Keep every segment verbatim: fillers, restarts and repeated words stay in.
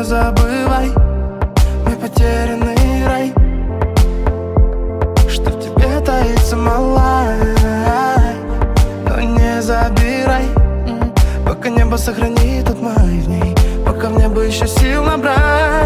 забывай мой потерянный рай, что в тебе таится, малая. Но не забирай, пока небо сохранит тот май в ней, пока в небо еще сил набрать.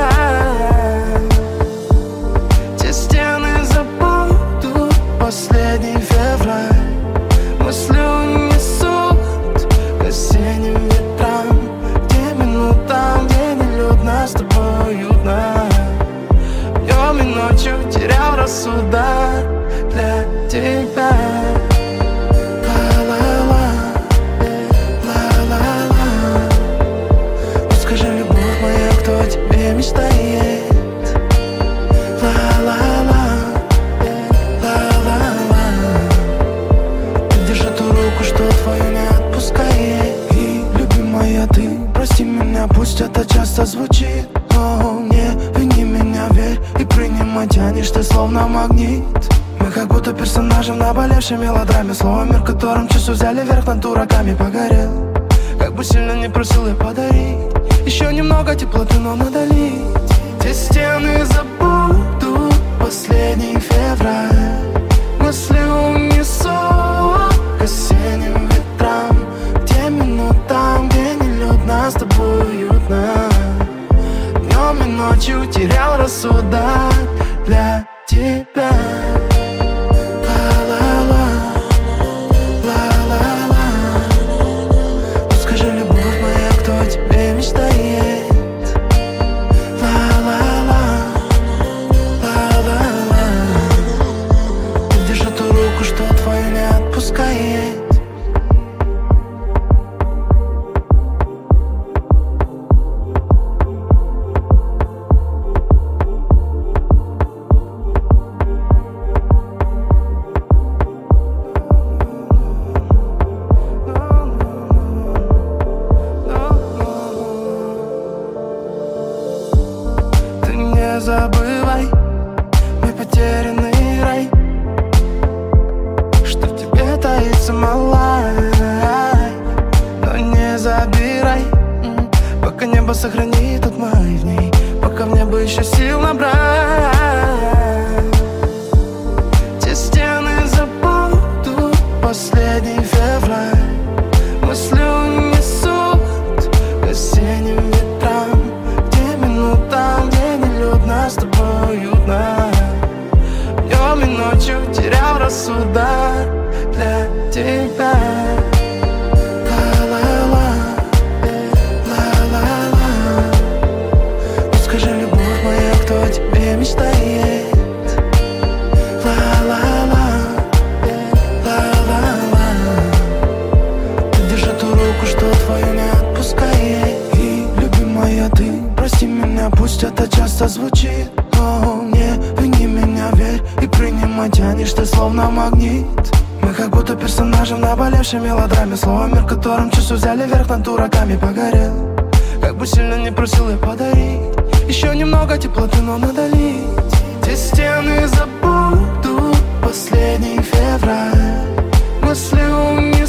Те стены забудут последний февраль. Мысли унесут к осенним ветрам, где минутам, где нелюдно с тобой уютно. Днем и ночью терял рассудок для тебя. Мечтает, ла-ла-ла, ла-ла-ла. Ты держи ту руку, что твою не отпускает. И, любимая, ты прости меня, пусть это часто звучит, но не вини меня, верь и принимай, тянешь ты словно магнит. Мы как будто персонажи в наболевшей мелодраме, слово мир, которым часу взяли верх над дураками. Погорел, как бы сильно не просил я подарить еще немного теплоты, но надолить. Те стены забудут последний февраль. Мысли унесут к осенним ветрам, где минутам, где нелюдно с тобой уютно. Днем и ночью терял рассудок для тебя. Забывай мой потерянный рай, что в тебе таится, малая. Но не забирай, пока небо сохранит тот май в ней, пока в небо еще сил набрать. Те стены забудут последний февраль. Мысли унесут к осенним ветрам, где минутам, где нелюдно с тобой уютно. Днем и ночью терял рассудок для тебя. Ла-ла-ла, ла-ла-ла. Ну скажи, любовь моя, кто о тебе мечтает? Ла-ла-ла, ла-ла-ла. Ты держи ту руку, что твою не отпускает. И, любимая, ты прости меня, пусть это часто звучит, но не вини меня, верь и принимай, тянешь ты словно магнит. Мы как будто персонажи в наболевшей мелодраме, слово мир, которым часу взяли верх над дураками. Погорел, как бы сильно не просил я подарить еще немного теплоты, но надолить. Те стены забудут последний февраль. Мысли у меня